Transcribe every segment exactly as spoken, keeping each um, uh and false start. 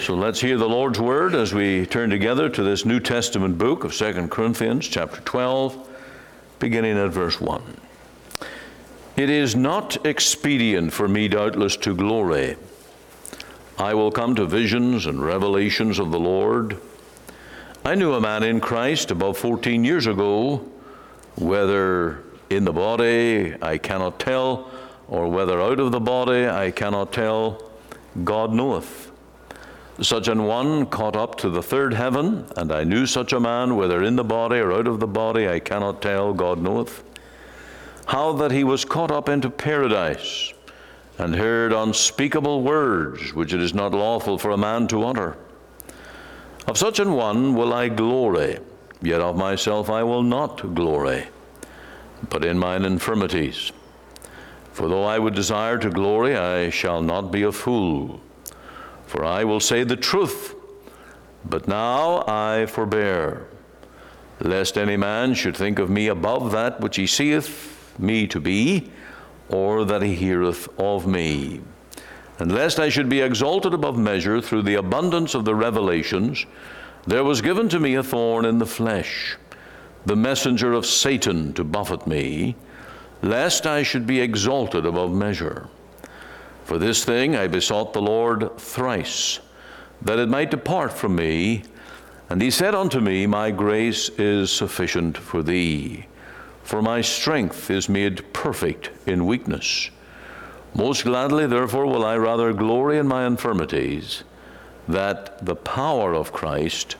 So let's hear the Lord's word as we turn together to this New Testament book of Second Corinthians chapter twelve, beginning at verse one. It is not expedient for me, doubtless, to glory. I will come to visions and revelations of the Lord. I knew a man in Christ about fourteen years ago, whether in the body I cannot tell, or whether out of the body I cannot tell, God knoweth. Such an one caught up to the third heaven, and I knew such a man, whether in the body or out of the body I cannot tell, God knoweth. How that he was caught up into paradise, and heard unspeakable words, which it is not lawful for a man to utter. Of such an one will I glory, yet of myself I will not glory, but in mine infirmities. For though I would desire to glory, I shall not be a fool. For I will say the truth, but now I forbear, lest any man should think of me above that which he seeth me to be, or that he heareth of me. And lest I should be exalted above measure through the abundance of the revelations, there was given to me a thorn in the flesh, the messenger of Satan to buffet me, lest I should be exalted above measure. For this thing I besought the Lord thrice, that it might depart from me. And he said unto me, My grace is sufficient for thee, for my strength is made perfect in weakness. Most gladly, therefore, will I rather glory in my infirmities, that the power of Christ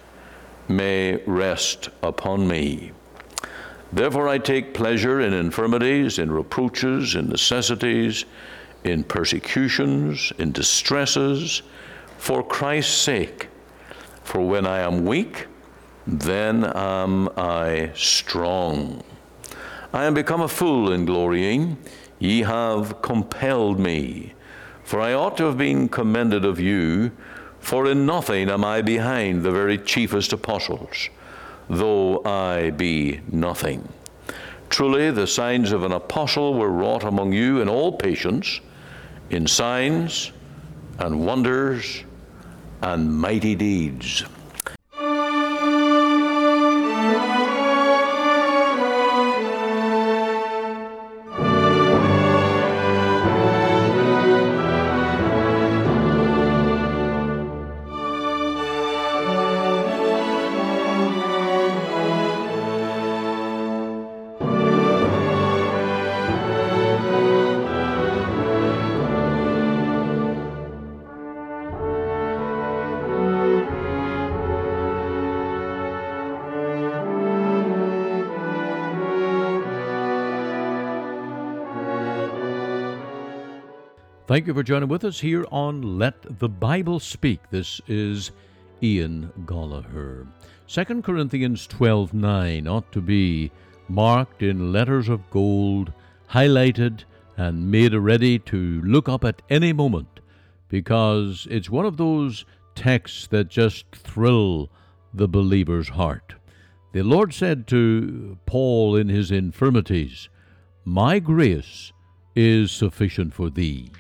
may rest upon me. Therefore I take pleasure in infirmities, in reproaches, in necessities, in persecutions, in distresses, for Christ's sake. For when I am weak, then am I strong. I am become a fool in glorying. Ye have compelled me. For I ought to have been commended of you, for in nothing am I behind the very chiefest apostles, though I be nothing. Truly, the signs of an apostle were wrought among you in all patience, in signs and wonders and mighty deeds. Thank you for joining with us here on Let the Bible Speak. This is Ian Gollaher. Second Corinthians twelve nine ought to be marked in letters of gold, highlighted, and made ready to look up at any moment, because it's one of those texts that just thrill the believer's heart. The Lord said to Paul in his infirmities, My grace is sufficient for thee.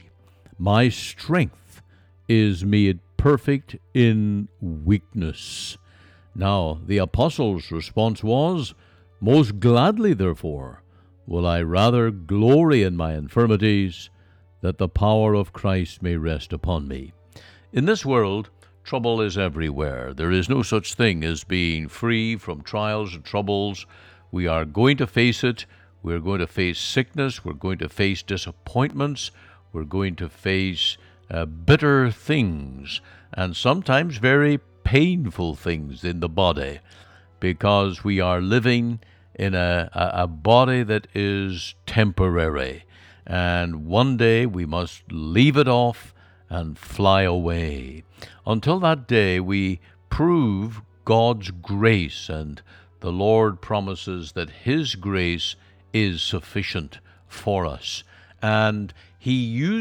My strength is made perfect in weakness. Now, the apostles' response was, Most gladly, therefore, will I rather glory in my infirmities, that the power of Christ may rest upon me. In this world, trouble is everywhere. There is no such thing as being free from trials and troubles. We are going to face it. We're going to face sickness. We're going to face disappointments. We're going to face uh, bitter things, and sometimes very painful things in the body, because we are living in a, a, a body that is temporary, and one day we must leave it off and fly away. Until that day, we prove God's grace, and the Lord promises that His grace is sufficient for us. And He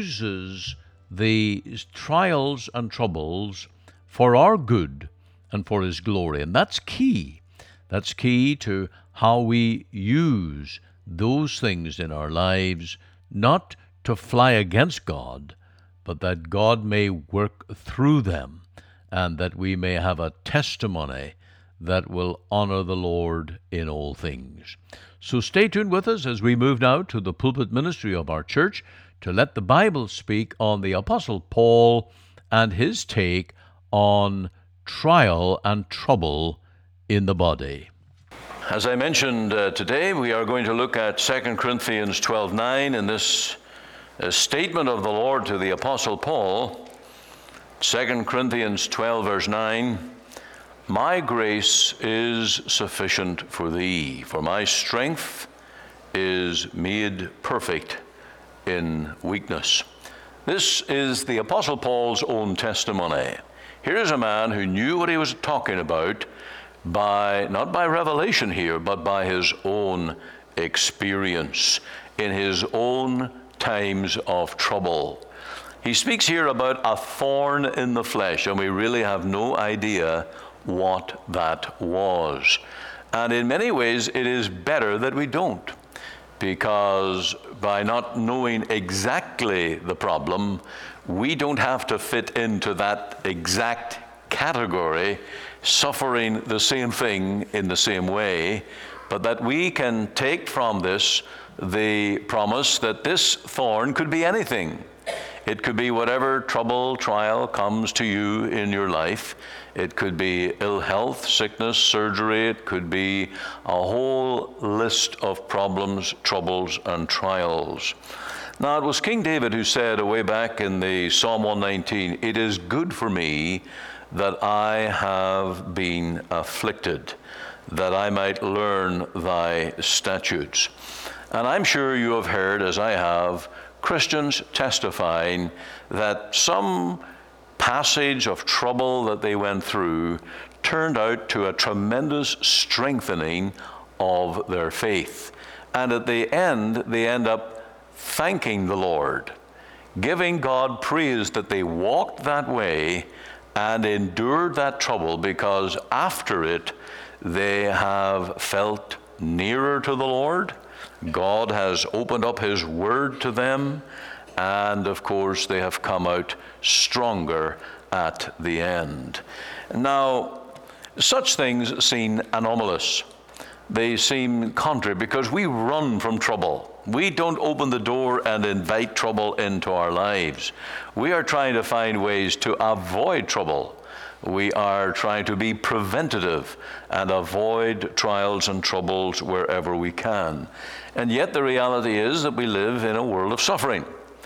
uses the trials and troubles for our good and for His glory. And that's key. That's key to how we use those things in our lives, not to fly against God, but that God may work through them and that we may have a testimony that will honor the Lord in all things. So stay tuned with us as we move now to the pulpit ministry of our church to let the Bible speak on the Apostle Paul and his take on trial and trouble in the body. As I mentioned uh, today, we are going to look at Second Corinthians twelve nine, and this uh, statement of the Lord to the Apostle Paul. Second Corinthians twelve verse nine, "My grace is sufficient for thee, for my strength is made perfect in weakness." This is the Apostle Paul's own testimony. Here is a man who knew what he was talking about by, not by revelation here, but by his own experience in his own times of trouble. He speaks here about a thorn in the flesh, and we really have no idea what that was. And in many ways, it is better that we don't, because by not knowing exactly the problem, we don't have to fit into that exact category, suffering the same thing in the same way, but that we can take from this the promise that this thorn could be anything. It could be whatever trouble, trial comes to you in your life. It could be ill health, sickness, surgery. It could be a whole list of problems, troubles, and trials. Now, it was King David who said way back in the Psalm one nineteen, "It is good for me that I have been afflicted, that I might learn thy statutes." And I'm sure you have heard, as I have, Christians testifying that some passage of trouble that they went through turned out to a tremendous strengthening of their faith. And at the end, they end up thanking the Lord, giving God praise that they walked that way and endured that trouble, because after it, they have felt nearer to the Lord. God has opened up his word to them, and of course they have come out stronger at the end. Now, such things seem anomalous. They seem contrary, because we run from trouble. We don't open the door and invite trouble into our lives. We are trying to find ways to avoid trouble. We are trying to be preventative and avoid trials and troubles wherever we can. And yet the reality is that we live in a world of suffering.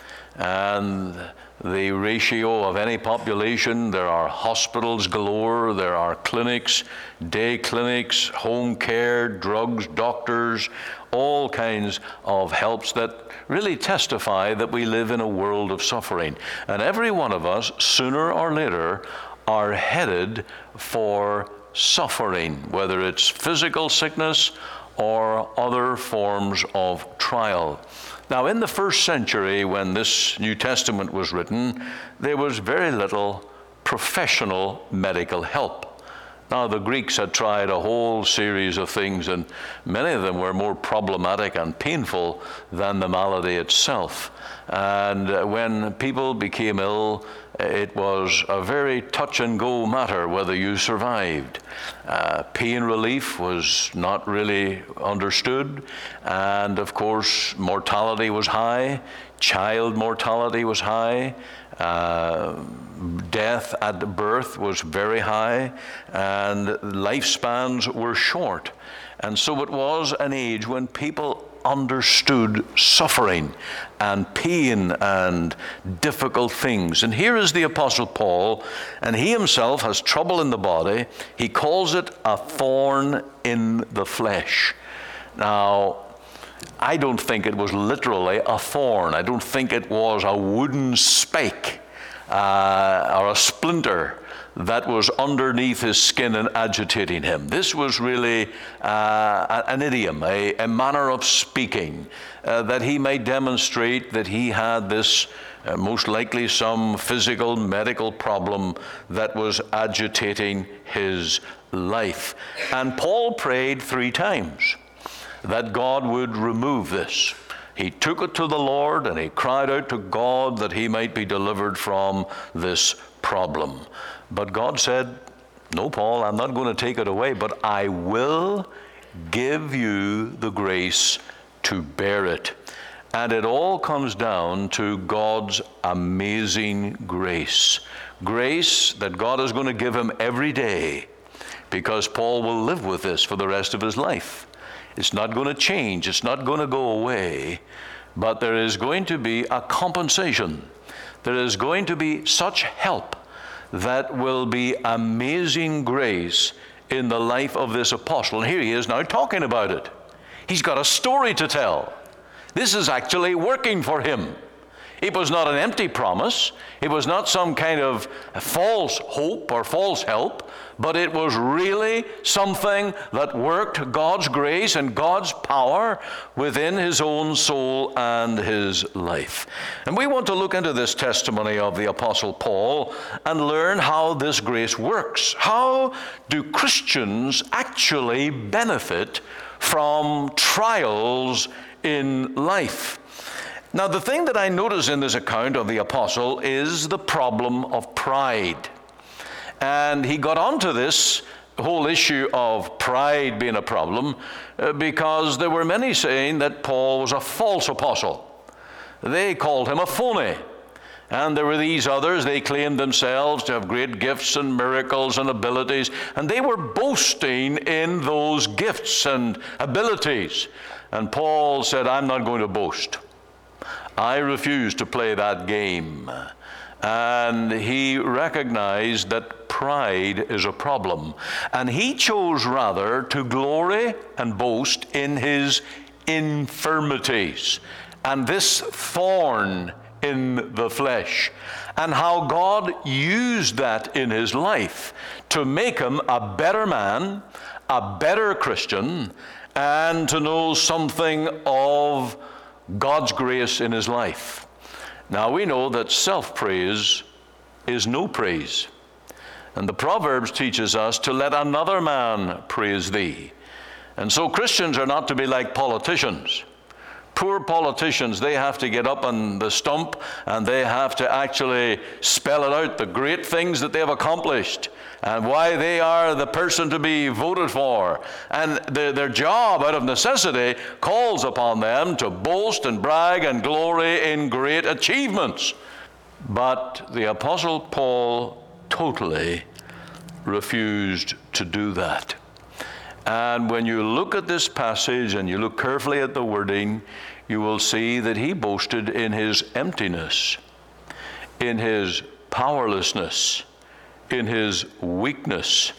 And the ratio of any population, there are hospitals galore, there are clinics, day clinics, home care, drugs, doctors, all kinds of helps that really testify that we live in a world of suffering. And every one of us, sooner or later, are headed for suffering, whether it's physical sickness or other forms of trial. Now, in the first century, when this New Testament was written, there was very little professional medical help. Now, the Greeks had tried a whole series of things, and many of them were more problematic and painful than the malady itself. And when people became ill, it was a very touch and go matter whether you survived. Uh, pain relief was not really understood, and of course mortality was high, child mortality was high, uh, death at birth was very high, and lifespans were short. And so it was an age when people understood suffering and pain and difficult things. And here is the Apostle Paul, and he himself has trouble in the body. He calls it a thorn in the flesh. Now, I don't think it was literally a thorn. I don't think it was a wooden spike uh, or a splinter that was underneath his skin and agitating him. This was really uh, an idiom, a, a manner of speaking, uh, that he might demonstrate that he had this, uh, most likely some physical, medical problem that was agitating his life. And Paul prayed three times that God would remove this. He took it to the Lord, and he cried out to God that he might be delivered from this problem. But God said, no, Paul, I'm not going to take it away, but I will give you the grace to bear it. And it all comes down to God's amazing grace. Grace that God is going to give him every day, because Paul will live with this for the rest of his life. It's not going to change. It's not going to go away. But there is going to be a compensation. There is going to be such help that will be amazing grace in the life of this apostle. And here he is now talking about it. He's got a story to tell. This is actually working for him. It was not an empty promise. It was not some kind of false hope or false help, but it was really something that worked, God's grace and God's power within his own soul and his life. And we want to look into this testimony of the Apostle Paul and learn how this grace works. How do Christians actually benefit from trials in life? Now, the thing that I notice in this account of the apostle is the problem of pride. And he got onto this whole issue of pride being a problem uh, because there were many saying that Paul was a false apostle. They called him a phony. And there were these others, they claimed themselves to have great gifts and miracles and abilities, and they were boasting in those gifts and abilities. And Paul said, I'm not going to boast. I refuse to play that game. And he recognized that pride is a problem. And he chose rather to glory and boast in his infirmities and this thorn in the flesh, and how God used that in his life to make him a better man, a better Christian, and to know something of God's grace in his life. Now we know that self-praise is no praise. And the Proverbs teaches us to let another man praise thee. And so Christians are not to be like politicians. Poor politicians, they have to get up on the stump and they have to actually spell it out, the great things that they have accomplished and why they are the person to be voted for. And their, their job, out of necessity, calls upon them to boast and brag and glory in great achievements. But the Apostle Paul totally refused to do that. And when you look at this passage and you look carefully at the wording, you will see that he boasted in his emptiness, in his powerlessness, in his weakness.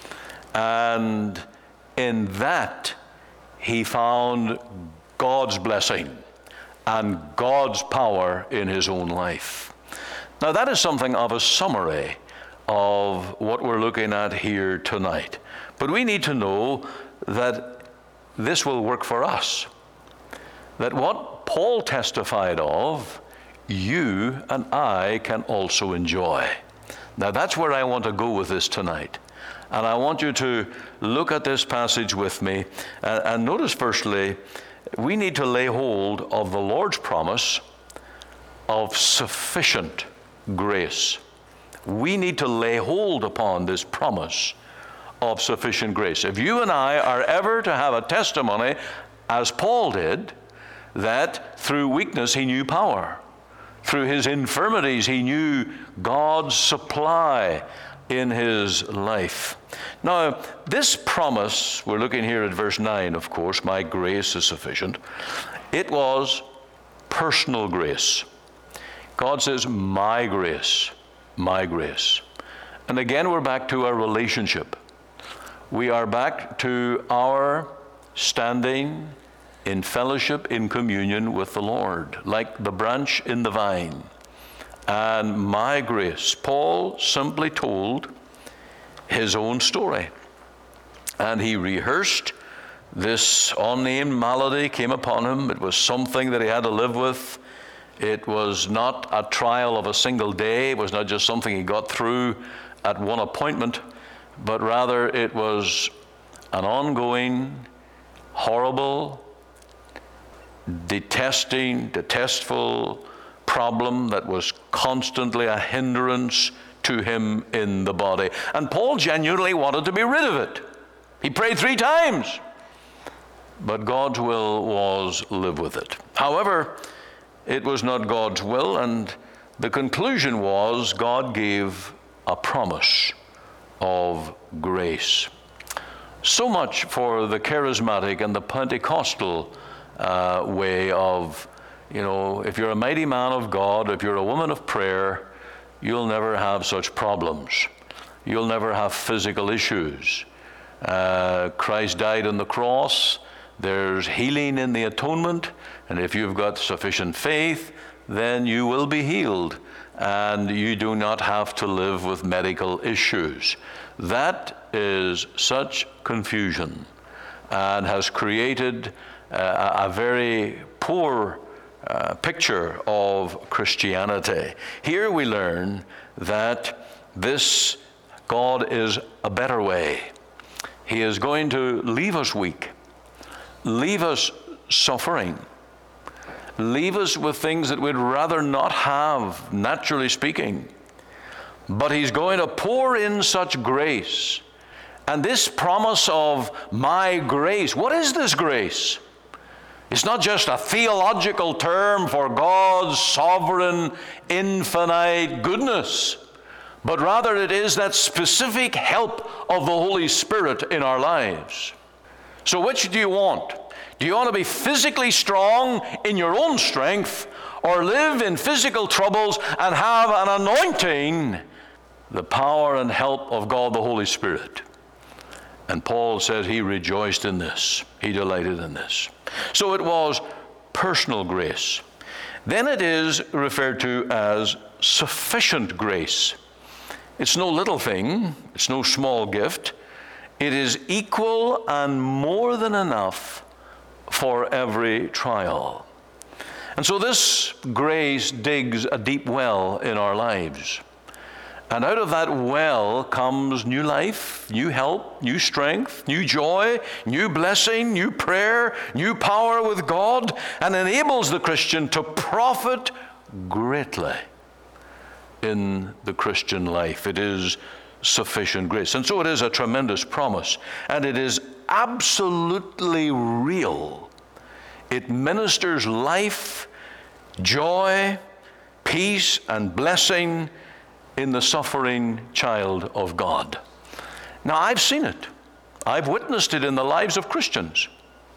And in that, he found God's blessing and God's power in his own life. Now, that is something of a summary of what we're looking at here tonight. But we need to know that this will work for us. That what Paul testified of, you and I can also enjoy. Now that's where I want to go with this tonight. And I want you to look at this passage with me. And, and notice firstly, we need to lay hold of the Lord's promise of sufficient grace. We need to lay hold upon this promise of sufficient grace. If you and I are ever to have a testimony, as Paul did, that through weakness he knew power. Through his infirmities he knew God's supply in his life. Now, this promise, we're looking here at verse nine, of course, my grace is sufficient. It was personal grace. God says, my grace, my grace. And again, we're back to our relationship. We are back to our standing in fellowship, in communion with the Lord, like the branch in the vine. And my grace. Paul simply told his own story. And he rehearsed this unnamed malady came upon him. It was something that he had to live with. It was not a trial of a single day. It was not just something he got through at one appointment, but rather it was an ongoing, horrible, detesting, detestful problem that was constantly a hindrance to him in the body. And Paul genuinely wanted to be rid of it. He prayed three times. But God's will was live with it. However, it was not God's will, and the conclusion was God gave a promise of grace. So much for the charismatic and the Pentecostal uh, way of, you know, if you're a mighty man of God, if you're a woman of prayer, you'll never have such problems. You'll never have physical issues. Uh, Christ died on the cross. There's healing in the atonement, and if you've got sufficient faith, then you will be healed, and you do not have to live with medical issues. That is such confusion and has created uh, a very poor uh, picture of Christianity. Here we learn that this God is a better way. He is going to leave us weak, leave us suffering, leave us with things that we'd rather not have, naturally speaking. But he's going to pour in such grace. And this promise of my grace, what is this grace? It's not just a theological term for God's sovereign, infinite goodness, but rather it is that specific help of the Holy Spirit in our lives. So which do you want? Do you want to be physically strong in your own strength, or live in physical troubles and have an anointing, the power and help of God the Holy Spirit? And Paul said he rejoiced in this. He delighted in this. So it was personal grace. Then it is referred to as sufficient grace. It's no little thing. It's no small gift. It is equal and more than enough for every trial. And so this grace digs a deep well in our lives. And out of that well comes new life, new help, new strength, new joy, new blessing, new prayer, new power with God, and enables the Christian to profit greatly in the Christian life. It is sufficient grace. And so it is a tremendous promise. And it is absolutely real. It ministers life, joy, peace, and blessing in the suffering child of God. Now, I've seen it. I've witnessed it in the lives of Christians.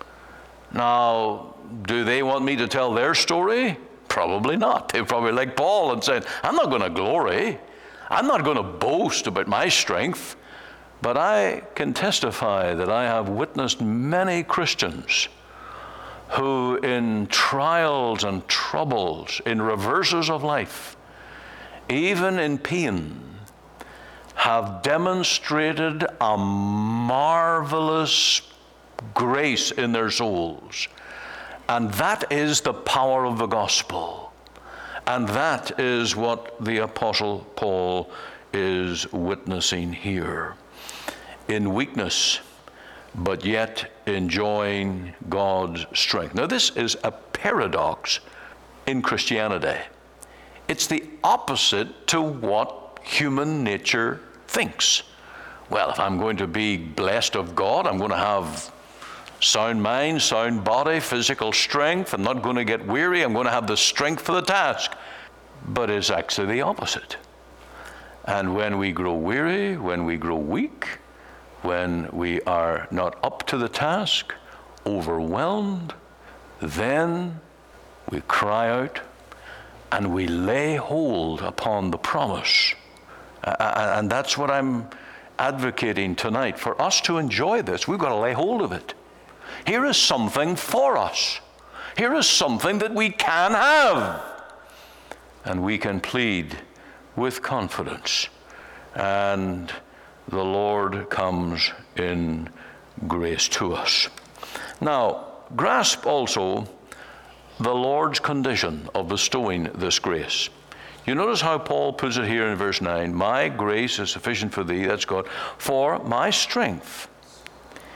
Now, do they want me to tell their story? Probably not. They're probably like Paul and saying, I'm not going to glory. I'm not going to boast about my strength. But I can testify that I have witnessed many Christians who in trials and troubles, in reverses of life, even in pain, have demonstrated a marvelous grace in their souls. And that is the power of the gospel. And that is what the Apostle Paul is witnessing here. In weakness, but yet enjoying God's strength. Now, this is a paradox in Christianity. It's the opposite to what human nature thinks. Well, if I'm going to be blessed of God, I'm going to have sound mind, sound body, physical strength. I'm not going to get weary. I'm going to have the strength for the task. But it's actually the opposite. And when we grow weary, when we grow weak, when we are not up to the task, overwhelmed, then we cry out and we lay hold upon the promise. Uh, and that's what I'm advocating tonight. For us to enjoy this, we've got to lay hold of it. Here is something for us. Here is something that we can have. And we can plead with confidence. And the Lord comes in grace to us. Now, grasp also the Lord's condition of bestowing this grace. You notice how Paul puts it here in verse nine. My grace is sufficient for thee, that's God, for my strength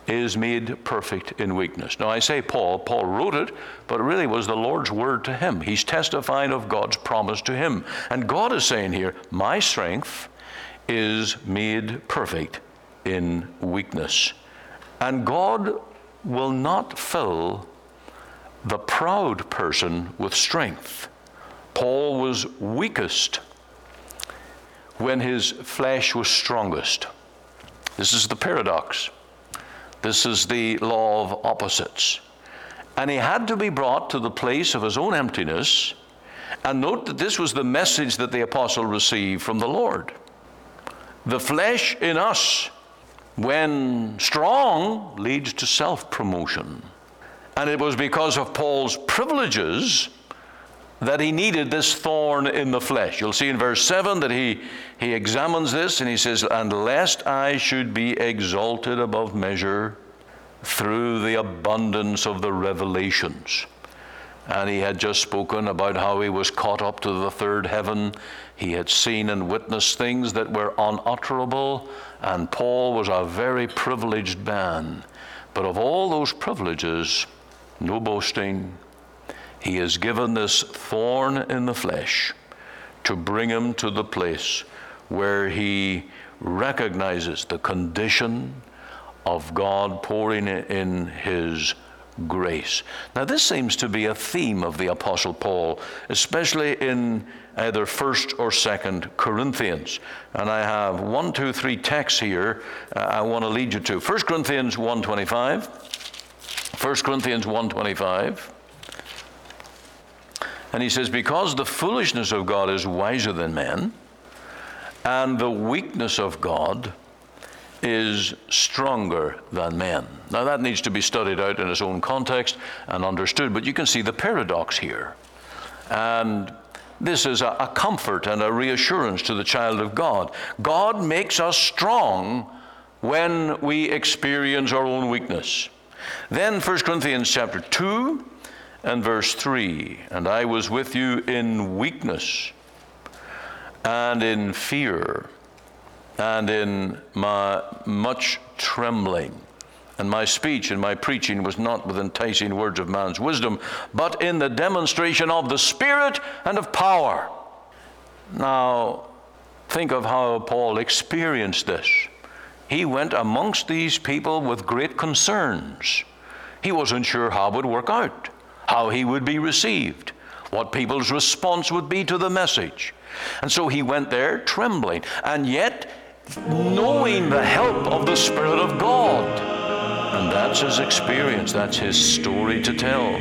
is made perfect in weakness. Now I say Paul, Paul wrote it, but it really was the Lord's word to him. He's testifying of God's promise to him. And God is saying here, my strength is made perfect in weakness. And God will not fill the proud person with strength. Paul was weakest when his flesh was strongest. This is the paradox. This is the law of opposites. And he had to be brought to the place of his own emptiness. And note that this was the message that the apostle received from the Lord. The flesh in us, when strong, leads to self-promotion. And it was because of Paul's privileges that he needed this thorn in the flesh. You'll see in verse seven that he, he examines this and he says, and lest I should be exalted above measure through the abundance of the revelations. And he had just spoken about how he was caught up to the third heaven. He had seen and witnessed things that were unutterable, and Paul was a very privileged man. But of all those privileges, no boasting. He is given this thorn in the flesh to bring him to the place where he recognizes the condition of God pouring in his grace. Now this seems to be a theme of the Apostle Paul, especially in either First or Second Corinthians. And I have one, two, three texts here uh, I want to lead you to. First Corinthians one twenty-five. First Corinthians one twenty-five. And he says, because the foolishness of God is wiser than men, and the weakness of God is stronger than men. Now that needs to be studied out in its own context and understood, but you can see the paradox here. And this is a, a comfort and a reassurance to the child of God. God makes us strong when we experience our own weakness. Then First Corinthians chapter two and verse three, and I was with you in weakness and in fear and in my much trembling. And my speech and my preaching was not with enticing words of man's wisdom, but in the demonstration of the Spirit and of power. Now, think of how Paul experienced this. He went amongst these people with great concerns. He wasn't sure how it would work out, how he would be received, what people's response would be to the message. And so he went there trembling, and yet knowing the help of the Spirit of God. And that's his experience, that's his story to tell.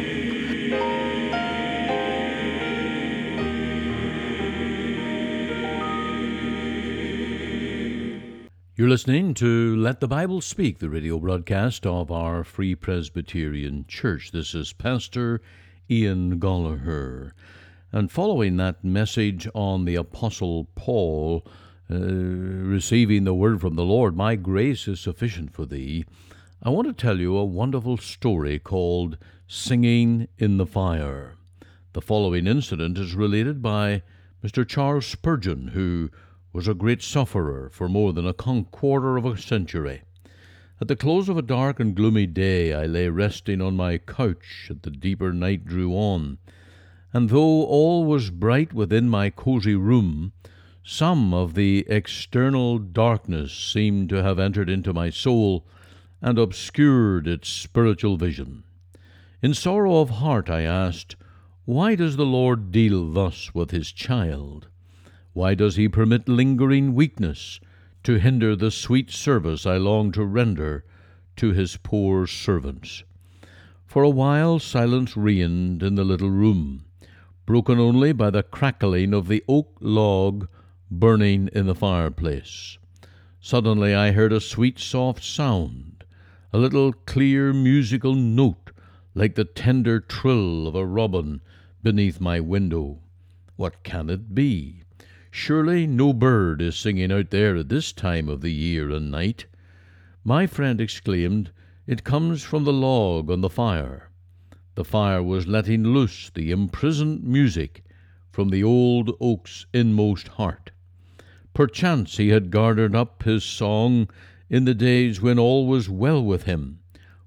You're listening to Let the Bible Speak, the radio broadcast of our Free Presbyterian Church. This is Pastor Ian Gollaher. And following that message on the Apostle Paul uh, receiving the word from the Lord, my grace is sufficient for thee, I want to tell you a wonderful story called Singing in the Fire. The following incident is related by Mister Charles Spurgeon, who was a great sufferer for more than a quarter of a century. At the close of a dark and gloomy day, I lay resting on my couch as the deeper night drew on, and though all was bright within my cozy room, some of the external darkness seemed to have entered into my soul and obscured its spiritual vision. In sorrow of heart I asked, why does the Lord deal thus with his child? Why does he permit lingering weakness to hinder the sweet service I long to render to his poor servants? For a while silence reigned in the little room, broken only by the crackling of the oak log burning in the fireplace. Suddenly I heard a sweet soft sound, a little clear musical note like the tender trill of a robin beneath my window. What can it be? Surely no bird is singing out there at this time of the year and night. My friend exclaimed, it comes from the log on the fire. The fire was letting loose the imprisoned music from the old oak's inmost heart. Perchance he had gathered up his song in the days when all was well with him,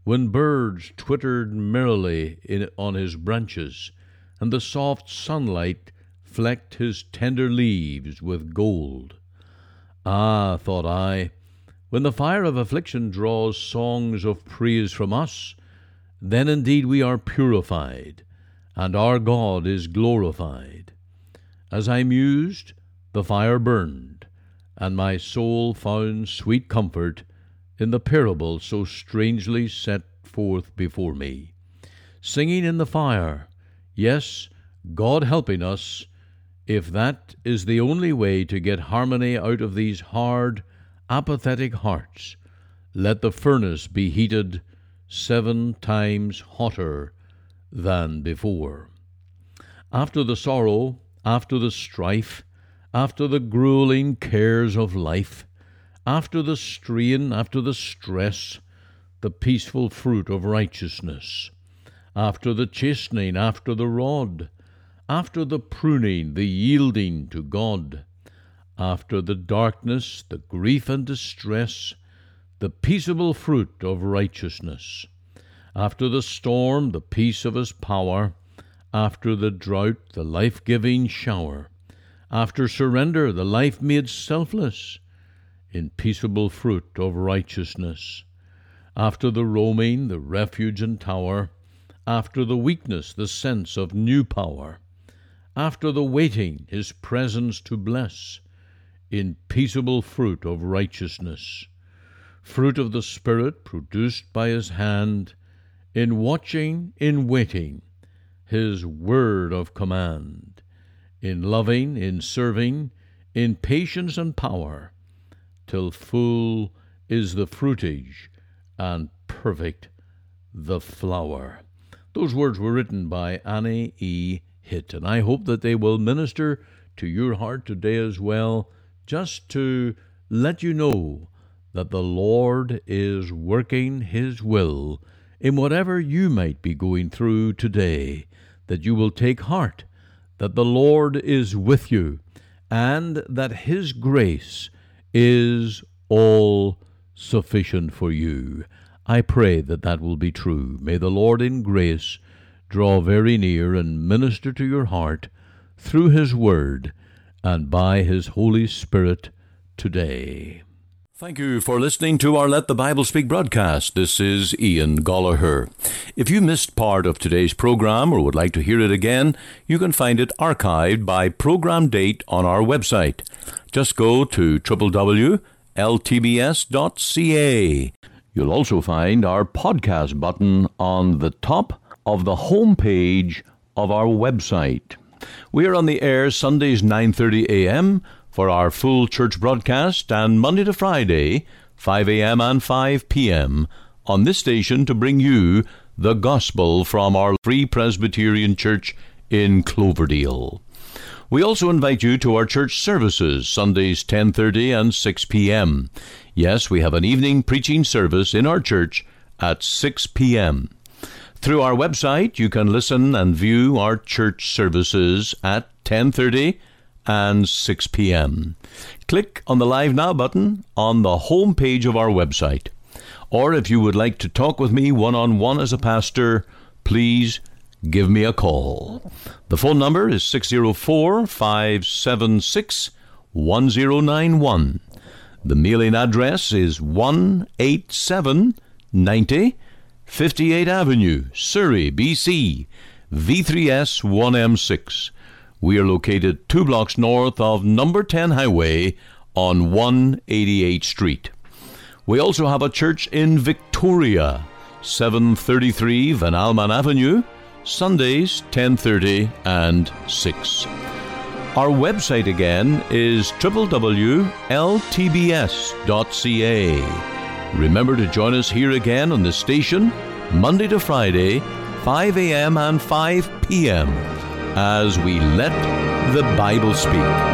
when birds twittered merrily in, on his branches, and the soft sunlight flecked his tender leaves with gold. Ah, thought I, when the fire of affliction draws songs of praise from us, then indeed we are purified, and our God is glorified. As I mused, the fire burned, and my soul found sweet comfort in the parable so strangely set forth before me. Singing in the fire, yes, God helping us, if that is the only way to get harmony out of these hard, apathetic hearts, let the furnace be heated seven times hotter than before. After the sorrow, after the strife, after the grueling cares of life, after the strain, after the stress, the peaceful fruit of righteousness, after the chastening, after the rod, after the pruning, the yielding to God, after the darkness, the grief and distress, the peaceable fruit of righteousness, after the storm, the peace of his power, after the drought, the life-giving shower, after surrender, the life made selfless, in peaceable fruit of righteousness, after the roaming, the refuge and tower, after the weakness, the sense of new power, after the waiting, his presence to bless, in peaceable fruit of righteousness, fruit of the Spirit produced by his hand, in watching, in waiting, his word of command, in loving, in serving, in patience and power, till full is the fruitage and perfect the flower. Those words were written by Annie E. Hitt, and I hope that they will minister to your heart today as well, just to let you know that the Lord is working his will in whatever you might be going through today, that you will take heart, that the Lord is with you, and that his grace is all sufficient for you. I pray that that will be true. May the Lord in grace draw very near and minister to your heart through his word and by his Holy Spirit today. Thank you for listening to our Let the Bible Speak broadcast. This is Ian Gollaher. If you missed part of today's program or would like to hear it again, you can find it archived by program date on our website. Just go to w w w dot l t b s dot c a. You'll also find our podcast button on the top of the home page of our website. We are on the air Sundays nine thirty a.m., for our full church broadcast, and Monday to Friday, five a.m. and five p.m. on this station to bring you the gospel from our Free Presbyterian Church in Cloverdale. We also invite you to our church services, Sundays ten thirty and six p.m. Yes, we have an evening preaching service in our church at six p.m. Through our website, you can listen and view our church services at ten thirty and six p.m. Click on the Live Now button on the home page of our website. Or if you would like to talk with me one-on-one as a pastor, please give me a call. The phone number is six oh four, five seven six, one oh nine one. The mailing address is one eighty-seven ninety fifty-eighth Avenue, Surrey, B C, V three S one M six. We are located two blocks north of number ten Highway on one eighty-eighth Street. We also have a church in Victoria, seven thirty-three Van Alman Avenue, Sundays ten thirty and six. Our website again is w w w dot l t b s dot c a. Remember to join us here again on the station, Monday to Friday, five a.m. and five p.m., as we let the Bible speak.